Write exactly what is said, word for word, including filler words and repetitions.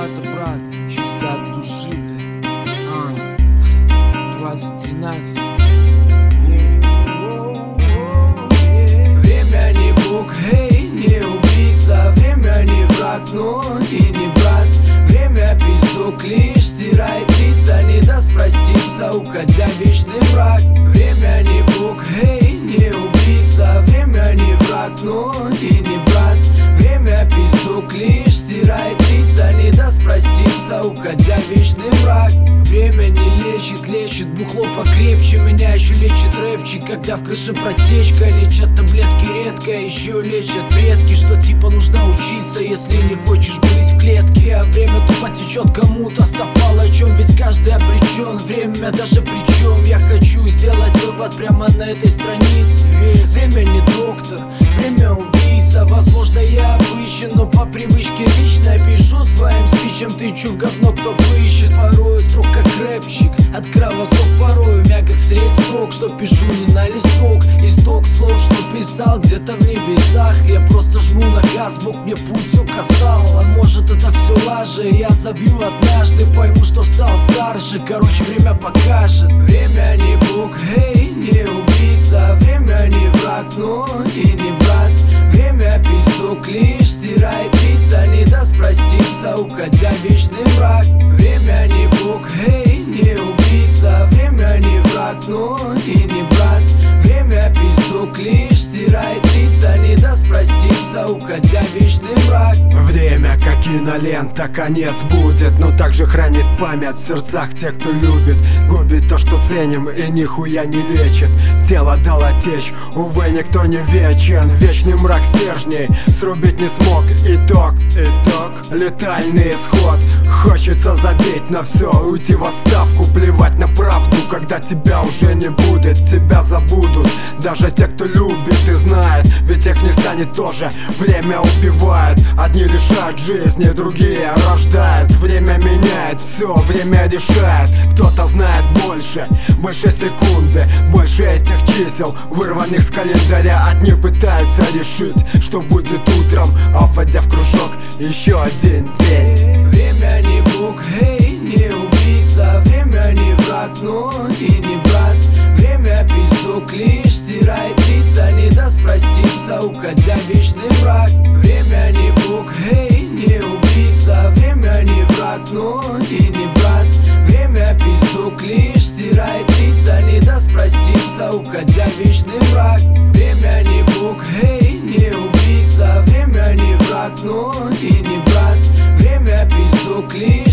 брата, брат, чисто от души, блядь. А, двадцать тринадцать. Время не бог, эй, не убийца. Время не враг, но и не брат. Время песок лишь стирает лица, не даст проститься, уходя в вечный мрак. Время не бог, эй, не убийца. Время не враг, но и не брат. Время песок лишь стирает лица, не даст проститься, уходя в вечный мрак. Время не лечит, лечит бухло покрепче. Меня еще лечит рэпчик, когда в крыше протечка. Лечат таблетки редко, еще лечат предки, что типа нужно учиться, если не хочешь быть в клетке. А время тупо течет кому-то, став палачом, ведь каждый обречен. Время даже причем, я хочу сделать вывод прямо на этой странице. Время не доктор, время убийца. Возможно, я обычен, но по привычке лично пишу своим спичем тычу в говно, кто поищет. Порою строк как рэпчик, от кровосток порою мягок средь строк, что пишу не на листок. Исток слов, что писал где-то в небесах. Я просто жму на газ, Бог мне путь указал. А может это все лажа, я забью однажды, пойму, что стал старше. Короче, время покажет. Время не Бог, эй, не убийца. Время не враг, но и не брат. Время песок лишь стирает лица, не даст проститься, уходя в вечный мрак. Время не Бог, эй, не убийца. Время не враг, но и не брат. Время песок лишь стирает лица, не даст проститься, уходя в вечный мрак. Время как кинолента, конец будет, но также хранит память в сердцах тех, кто любит. Губит то, что ценим, и нихуя не лечит. Тело дало течь, увы, никто не вечен. Вечный мрак стержней срубить не смог. Итог, итог, летальный исход. Хочется забить на все, уйти в отставку, плевать на правду, когда тебя уже не будет. Тебя забудут даже те, кто любит и знает, ведь их не станет тоже. Время убивает, одни лишают жизни, другие рождают. Время меняет все, время решает. Кто-то знает больше, больше секунды, больше этих чисел, вырванных с календаря. Одни пытаются решить, что будет утром, а вводя в кружок еще один день. Время не Бог, эй, не убийца. Время не враг, но и не брат. Время песок лишь стирает лица, не даст проститься, уходя в вечный мрак. Время не Бог, эй, не убийца. Время не враг, но и не брат. Время песок лишь стирает лица, не даст проститься, уходя в вечный мрак. Время не Бог, эй, не убийца. Время не враг, но и не брат. Время песок лишь